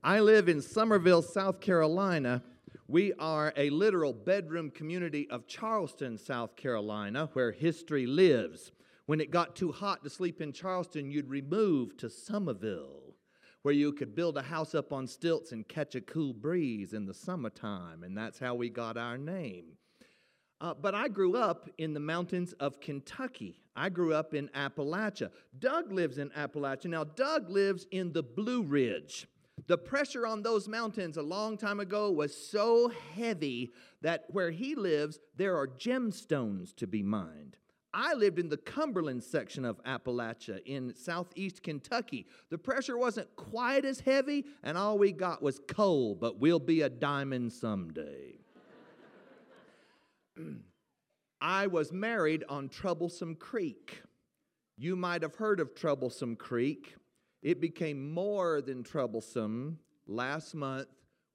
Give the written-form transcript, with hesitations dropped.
I live in Summerville, South Carolina. We are a literal bedroom community of Charleston, South Carolina, where history lives. When it got too hot to sleep in Charleston, you'd remove to Summerville, where you could build a house up on stilts and catch a cool breeze in the summertime, and that's how we got our name. But I grew up in the mountains of Kentucky. I grew up in Appalachia. Doug lives in Appalachia. Now, Doug lives in the Blue Ridge. The pressure on those mountains a long time ago was so heavy that where he lives, there are gemstones to be mined. I lived in the Cumberland section of Appalachia in southeast Kentucky. The pressure wasn't quite as heavy, and all we got was coal, but we'll be a diamond someday. I was married on Troublesome Creek. You might have heard of Troublesome Creek. It became more than troublesome last month